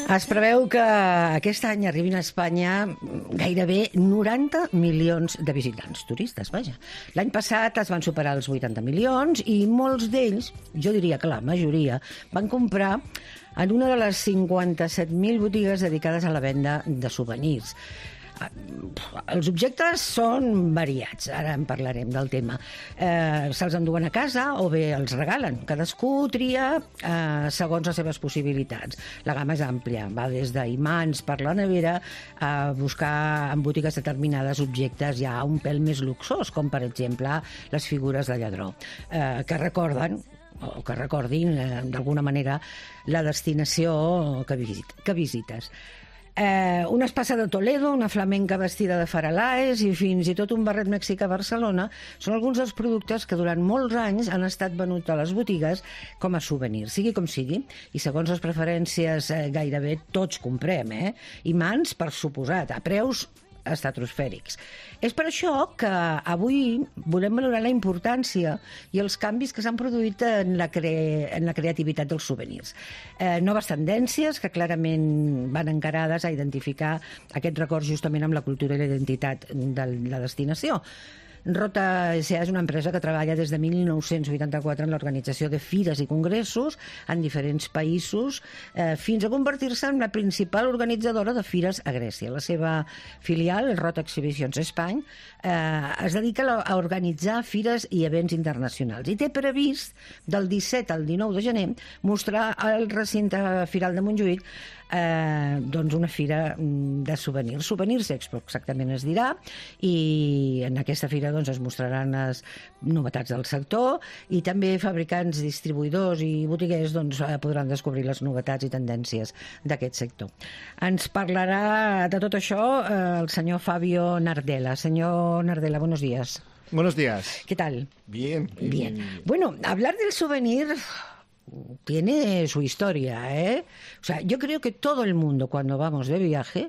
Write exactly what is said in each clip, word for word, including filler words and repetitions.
Es preveu que aquest any arribin a Espanya gairebé noranta milions de visitants, turistes, vaja. L'any passat es van superar els vuitanta milions i molts d'ells, jo diria que la majoria, van comprar en una de les cinquanta-set mil botigues dedicades a la venda de souvenirs. Els objectes són variats, ara en parlarem del tema. Eh, se'ls enduen a casa o bé els regalen. Cadascú tria eh, segons les seves possibilitats. La gamma és àmplia, va des d'imants per la nevera a buscar en botigues determinades objectes ja un pèl més luxós, com per exemple les figures de lladró, eh, que recorden o que recordin eh, d'alguna manera la destinació que, visit, que visites. Eh, una espasa de Toledo, una flamenca vestida de faralaes i fins i tot un barret mexicà a Barcelona són alguns dels productes que durant molts anys han estat venuts a les botigues com a souvenir, sigui com sigui, i segons les preferències eh, gairebé tots comprem, eh? I mans, per suposat, a preus estratosfèrics. És per això que avui volem valorar la importància i els canvis que s'han produït en la, cre... en la creativitat dels souvenirs. Eh, noves tendències que clarament van encarades a identificar aquest record justament amb la cultura i la identitat de la destinació. Rota S A és una empresa que treballa des de mil nou-cents vuitanta-quatre en l'organització de fires i congressos en diferents països, eh, fins a convertir-se en la principal organitzadora de fires a Grècia. La seva filial, el Rota Exhibitions Espany, eh, es dedica a organitzar fires i events internacionals i té previst del disset al dinou de gener mostrar al recinte firal de Montjuïc Eh, doncs una fira de souvenirs, Souvenirs Expo exactament es dirà, i en aquesta fira doncs, es mostraran les novetats del sector i també fabricants, distribuïdors i botiguers doncs, podran descobrir les novetats i tendències d'aquest sector. Ens parlarà de tot això eh, el senyor Fabio Nardella. Senyor Nardella, buenos días. Buenos días. ¿Qué tal? Bien. Bien. bien. Bueno, hablar del souvenir tiene su historia, ¿eh? O sea, yo creo que todo el mundo cuando vamos de viaje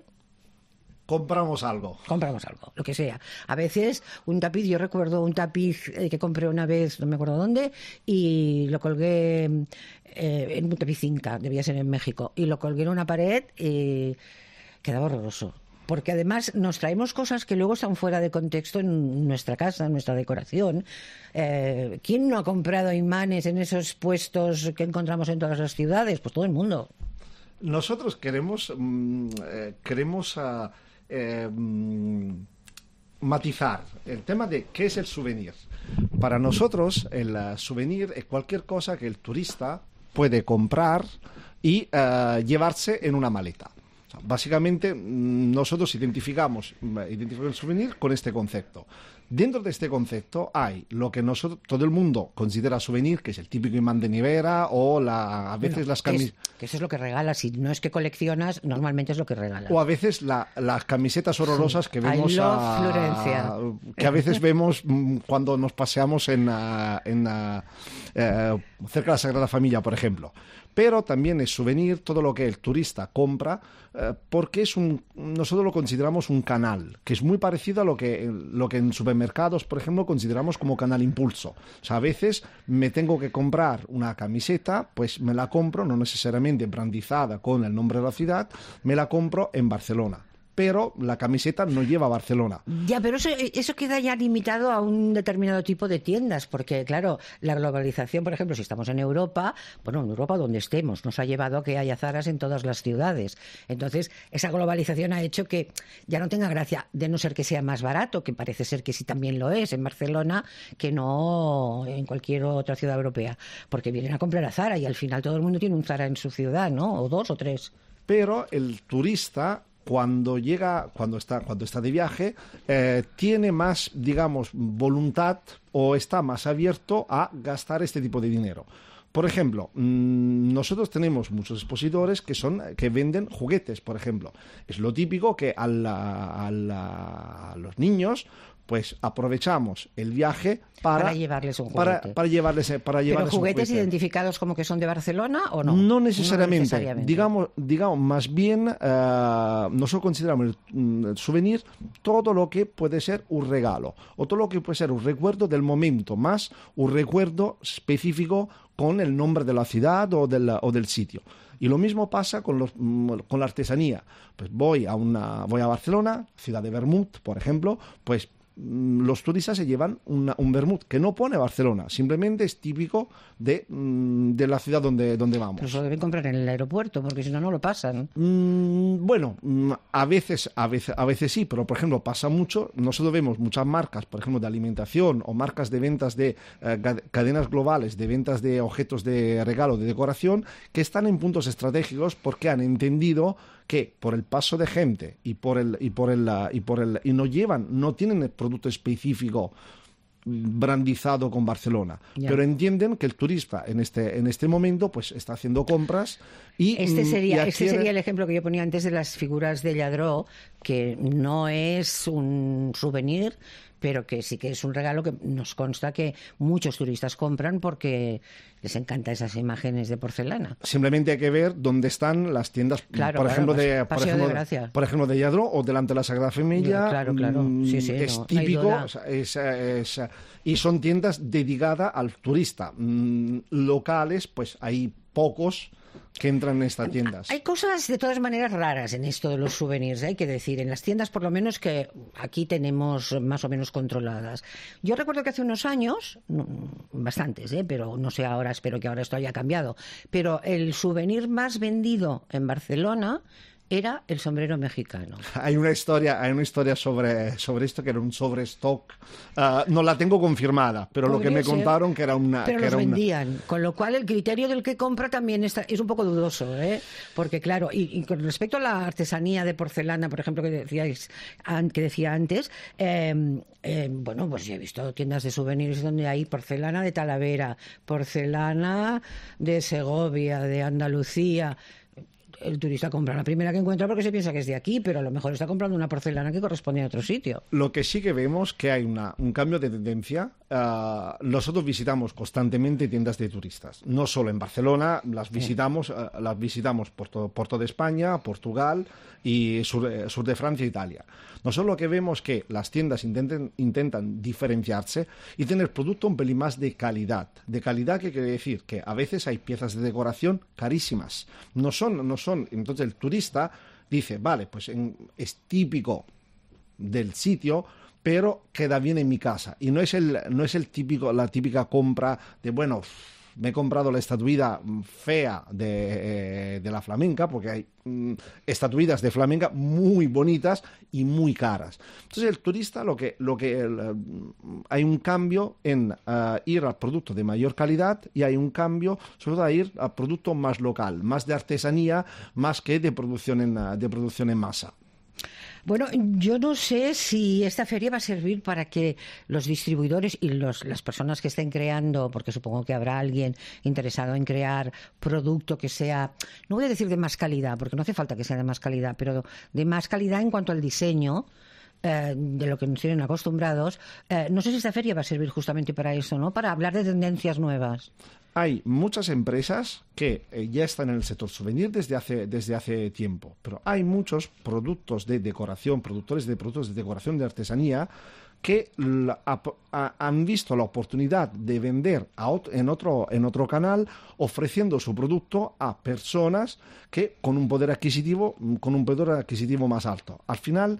compramos algo. Compramos algo, lo que sea. A veces un tapiz, yo recuerdo un tapiz que compré una vez, no me acuerdo dónde, y lo colgué eh, en un tapiz Inca, debía ser en México, y lo colgué en una pared y quedaba horroroso. Porque además nos traemos cosas que luego están fuera de contexto en nuestra casa, en nuestra decoración. Eh, ¿Quién no ha comprado imanes en esos puestos que encontramos en todas las ciudades? Pues todo el mundo. Nosotros queremos, mm, eh, queremos uh, eh, mm, matizar el tema de qué es el souvenir. Para nosotros, el uh, souvenir es cualquier cosa que el turista puede comprar y uh, llevarse en una maleta. Básicamente, nosotros identificamos, identificamos el souvenir con este concepto. Dentro de este concepto hay lo que nosotros, todo el mundo considera souvenir, que es el típico imán de nevera o la, a veces bueno, las camisetas. Que eso es lo que regalas. Si no es que coleccionas, normalmente es lo que regalas. O a veces la, las camisetas horrorosas sí. que vemos I love a, Florencia. que a veces vemos cuando nos paseamos en, en, en eh, cerca de la Sagrada Familia, por ejemplo. Pero también es souvenir todo lo que el turista compra, eh, porque es un, nosotros lo consideramos un canal, que es muy parecido a lo que, lo que en supermercados, por ejemplo, consideramos como canal impulso. O sea, a veces me tengo que comprar una camiseta, pues me la compro, no necesariamente brandizada con el nombre de la ciudad, me la compro en Barcelona. Pero la camiseta no lleva a Barcelona. Ya, pero eso, eso queda ya limitado a un determinado tipo de tiendas, porque, claro, la globalización, por ejemplo, si estamos en Europa, bueno, en Europa donde estemos, nos ha llevado a que haya Zaras en todas las ciudades. Entonces, esa globalización ha hecho que ya no tenga gracia, de no ser que sea más barato, que parece ser que sí también lo es en Barcelona, que no en cualquier otra ciudad europea, porque vienen a comprar a Zara y al final todo el mundo tiene un Zara en su ciudad, ¿no? O dos o tres. Pero el turista, cuando llega, cuando está, cuando está de viaje, eh, tiene más, digamos, voluntad o está más abierto a gastar este tipo de dinero. Por ejemplo, mmm, nosotros tenemos muchos expositores que son que venden juguetes, por ejemplo. Es lo típico que a, la, a, la, a los niños pues aprovechamos el viaje para, para llevarles un para, juguete. para llevarles, para llevarles ¿Pero juguetes un juguete. identificados como que son de Barcelona o no? No necesariamente. No necesariamente. Digamos, digamos, más bien, uh, nosotros consideramos el, el souvenir todo lo que puede ser un regalo o todo lo que puede ser un recuerdo del momento, más un recuerdo específico con el nombre de la ciudad o del, o del sitio. Y lo mismo pasa con, los, con la artesanía. Pues voy a, una, voy a Barcelona, ciudad de vermut, por ejemplo, pues los turistas se llevan una, un vermut que no pone Barcelona, simplemente es típico de, de la ciudad donde, donde vamos. Pero eso lo deben comprar en el aeropuerto, porque si no, no lo pasan. Mm, bueno, a veces, a veces, a veces sí, pero por ejemplo pasa mucho, nosotros vemos muchas marcas, por ejemplo de alimentación o marcas de ventas de eh, cadenas globales, de ventas de objetos de regalo, de decoración, que están en puntos estratégicos porque han entendido que por el paso de gente y por el y por el y por el y no llevan, no tienen el producto específico brandizado con Barcelona, yeah. pero entienden que el turista en este en este momento pues está haciendo compras y este sería y este adquiere... sería el ejemplo que yo ponía antes de las figuras de Lladró, que no es un souvenir, pero que sí que es un regalo que nos consta que muchos turistas compran porque les encantan esas imágenes de porcelana. Simplemente hay que ver dónde están las tiendas, claro, por, claro, ejemplo, pues, de, por, ejemplo, de por ejemplo, de Lladró o delante de la Sagrada Familia. Claro, claro. Sí, sí, es no, típico, no o sea, es, es, y son tiendas dedicadas al turista. Mm, locales, pues hay pocos que entran en estas tiendas. Hay cosas de todas maneras raras en esto de los souvenirs, hay que decir, en las tiendas por lo menos que aquí tenemos más o menos controladas. Yo recuerdo que hace unos años, bastantes, ¿eh? Pero no sé ahora, espero que ahora esto haya cambiado, pero el souvenir más vendido en Barcelona era el sombrero mexicano. Hay una historia, hay una historia sobre, sobre esto que era un sobrestock. Uh, no la tengo confirmada, pero Podría lo que me ser, contaron que era una... Pero que los era vendían, una... con lo cual el criterio del que compra también está, es un poco dudoso, ¿eh? Porque claro, y, y con respecto a la artesanía de porcelana, por ejemplo, que decíais, que decía antes, eh, eh, bueno, pues yo he visto tiendas de souvenirs donde hay porcelana de Talavera, porcelana de Segovia, de Andalucía. El turista compra la primera que encuentra porque se piensa que es de aquí, pero a lo mejor está comprando una porcelana que corresponde a otro sitio. Lo que sí que vemos que hay una, un cambio de tendencia. Uh, nosotros visitamos constantemente tiendas de turistas, no solo en Barcelona, las visitamos, uh, las visitamos por, todo, por toda España, Portugal y sur, eh, sur de Francia e Italia. Nosotros lo que vemos es que las tiendas intenten, intentan diferenciarse y tener producto un pelín más de calidad. De calidad que quiere decir que a veces hay piezas de decoración carísimas. No son, no son. Entonces el turista dice, vale, pues en, es típico del sitio, pero queda bien en mi casa. Y no es el, no es el típico, la típica compra de, bueno, me he comprado la estatuilla fea de, eh, de la flamenca, porque hay mm, estatuillas de flamenca muy bonitas y muy caras. Entonces el turista, lo que, lo que el, uh, hay un cambio en uh, ir al producto de mayor calidad y hay un cambio, sobre todo, a ir al producto más local, más de artesanía, más que de producción en, uh, de producción en masa. Bueno, yo no sé si esta feria va a servir para que los distribuidores y los, las personas que estén creando, porque supongo que habrá alguien interesado en crear producto que sea, no voy a decir de más calidad, porque no hace falta que sea de más calidad, pero de más calidad en cuanto al diseño, eh, de lo que nos tienen acostumbrados. Eh, no sé si esta feria va a servir justamente para eso, ¿no? Para hablar de tendencias nuevas. Hay muchas empresas que eh, ya están en el sector souvenir desde hace, desde hace tiempo, pero hay muchos productos de decoración, productores de productos de decoración de artesanía que la, a, a, han visto la oportunidad de vender a ot- en, otro, en otro canal ofreciendo su producto a personas que con un poder adquisitivo, con un poder adquisitivo más alto. Al final,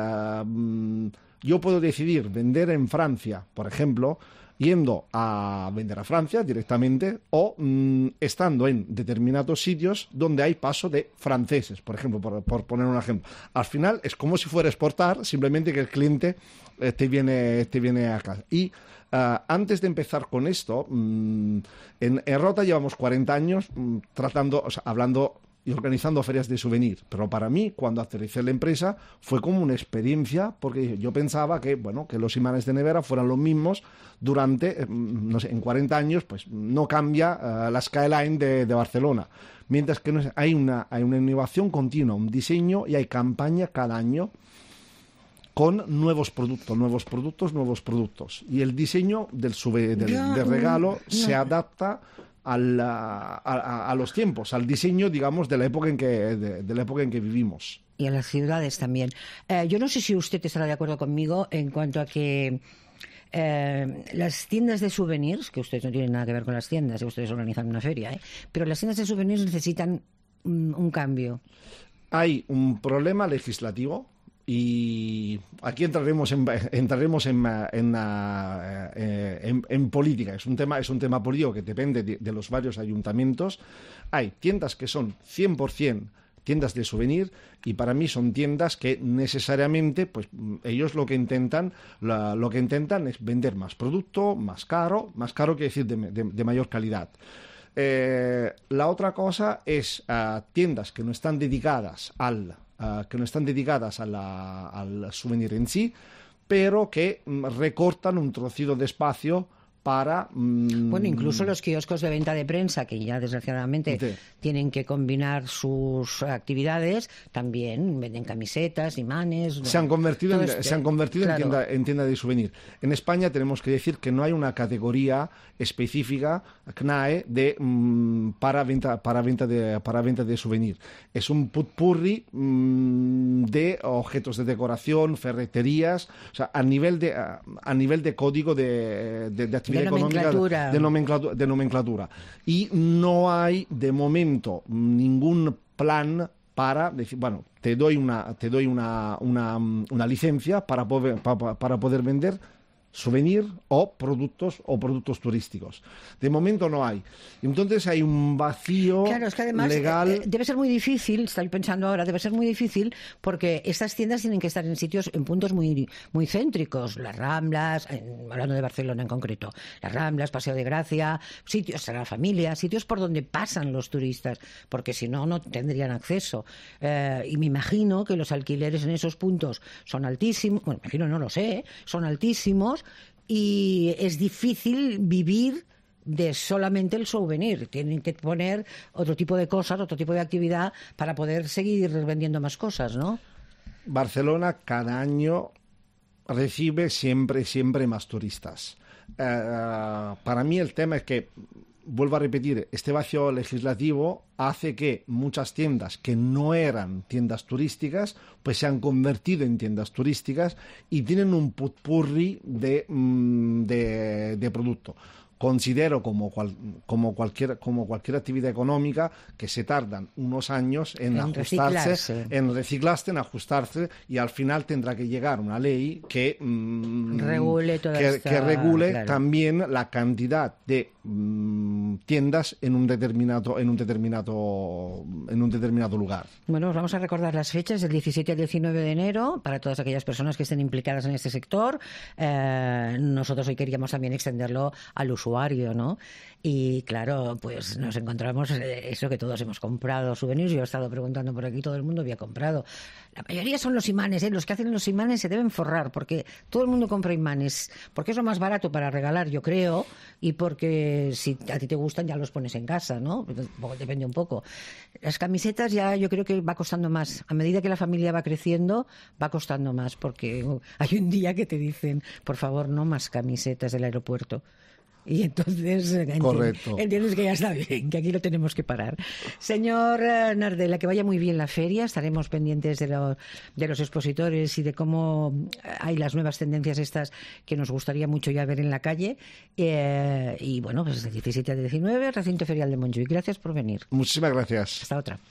eh, yo puedo decidir vender en Francia, por ejemplo, yendo a vender a Francia directamente o mmm, estando en determinados sitios donde hay paso de franceses, por ejemplo, por, por poner un ejemplo. Al final es como si fuera exportar, simplemente que el cliente eh, te viene, te viene a casa. Y uh, antes de empezar con esto, mmm, en, en Rota llevamos cuarenta años mmm, tratando, o sea, hablando y organizando ferias de souvenir, pero para mí cuando aterricé la empresa fue como una experiencia, porque yo pensaba que bueno que los imanes de nevera fueran los mismos durante, no sé, en cuarenta años pues no cambia uh, la skyline de, de Barcelona, mientras que no, hay una hay una innovación continua, un diseño y hay campaña cada año. con nuevos productos, nuevos productos, nuevos productos. Y el diseño del, sube, del, Yo, del regalo no. se adapta al, a, a, a los tiempos, al diseño, digamos, de la época en que, de, de la época en que vivimos. Y a las ciudades también. Eh, yo no sé si usted estará de acuerdo conmigo en cuanto a que eh, las tiendas de souvenirs, que ustedes no tienen nada que ver con las tiendas, que ustedes organizan una feria, ¿eh? Pero las tiendas de souvenirs necesitan un, un cambio. Hay un problema legislativo. Y aquí entraremos en, entraremos en, en, en, en política. Es un tema, es un tema político que depende de, de los varios ayuntamientos. Hay tiendas que son cien por ciento tiendas de souvenir y para mí son tiendas que necesariamente, pues ellos lo que intentan, la, lo que intentan es vender más producto, más caro, más caro quiere decir de, de, de mayor calidad. Eh, la otra cosa es uh, tiendas que no están dedicadas al Uh, que no están dedicadas a la, al souvenir en sí, pero que mm, recortan un trocito de espacio para... Mmm... Bueno, incluso los kioscos de venta de prensa, que ya desgraciadamente sí. tienen que combinar sus actividades, también venden camisetas, imanes... Se han convertido, en, este, se han convertido claro. en, tienda, en tienda de souvenir. En España tenemos que decir que no hay una categoría específica, C N A E, de, mmm, para, venta, para, venta de, para venta de souvenir. Es un putpurri mmm, de objetos de decoración, ferreterías, o sea, a nivel de, a, a nivel de código de, de, de actividad de nomenclatura. De, nomenclatura, de nomenclatura. Y no hay, de momento, ningún plan para decir, bueno, te doy una, te doy una, una, una licencia para poder, para, para poder vender souvenir o productos o productos turísticos. De momento no hay. Entonces hay un vacío claro, es que además, legal. Eh, debe ser muy difícil, estoy pensando ahora, debe ser muy difícil porque estas tiendas tienen que estar en sitios, en puntos muy, muy céntricos, las Ramblas, en, hablando de Barcelona en concreto, las Ramblas, Paseo de Gracia, sitios a la familia, sitios por donde pasan los turistas, porque si no, no tendrían acceso. Eh, y me imagino que los alquileres en esos puntos son altísimos, bueno, me imagino, no lo sé, son altísimos, y es difícil vivir de solamente el souvenir. Tienen que poner otro tipo de cosas, otro tipo de actividad para poder seguir vendiendo más cosas, ¿no? Barcelona cada año recibe siempre, siempre más turistas. Uh, para mí el tema es que, vuelvo a repetir, este vacío legislativo hace que muchas tiendas que no eran tiendas turísticas pues se han convertido en tiendas turísticas y tienen un potpourri de, de, de producto. Considero como, cual, como, cualquier, como cualquier actividad económica que se tardan unos años en, en ajustarse, reciclarse. en reciclarse, en ajustarse y al final tendrá que llegar una ley que mmm, regule, toda que, esta, que regule claro. también la cantidad de mmm, tiendas en un determinado en un determinado en un determinado lugar. Bueno, vamos a recordar las fechas del diecisiete al diecinueve de enero para todas aquellas personas que estén implicadas en este sector. Eh, nosotros hoy queríamos también extenderlo al usuario. ¿No? Y claro, pues nos encontramos eso que todos hemos comprado souvenirs. Yo he estado preguntando por aquí, todo el mundo había comprado. La mayoría son los imanes, ¿eh? Los que hacen los imanes se deben forrar porque todo el mundo compra imanes, porque es lo más barato para regalar, yo creo, y porque si a ti te gustan ya los pones en casa, ¿no? Depende un poco. Las camisetas ya yo creo que va costando más. A medida que la familia va creciendo, va costando más porque hay un día que te dicen, por favor, no más camisetas del aeropuerto. Y entonces Correcto. entiendes que ya está bien, que aquí lo tenemos que parar. Señor Nardella, que vaya muy bien la feria. Estaremos pendientes de, lo, de los expositores y de cómo hay las nuevas tendencias estas que nos gustaría mucho ya ver en la calle. Eh, y bueno, pues del diecisiete al diecinueve, Recinto Ferial de Montjuïc. Gracias por venir. Muchísimas gracias. Hasta otra.